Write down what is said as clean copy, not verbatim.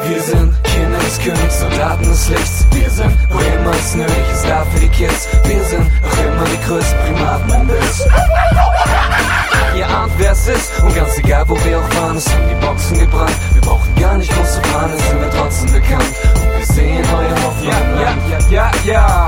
Wir sind Kinder des Königs, Soldaten des Lichts. Wir sind, wo immer es nötig ist, da für die Kids. Wir sind noch immer die größten Primaten im Biss. Ihr ahnt, wer es ist, und ganz egal, wo wir auch waren, es haben die Boxen gebrannt. Wir brauchen gar nicht groß zu planen, sind wir trotzdem bekannt. Und wir sehen neue Hoffnung. Ja,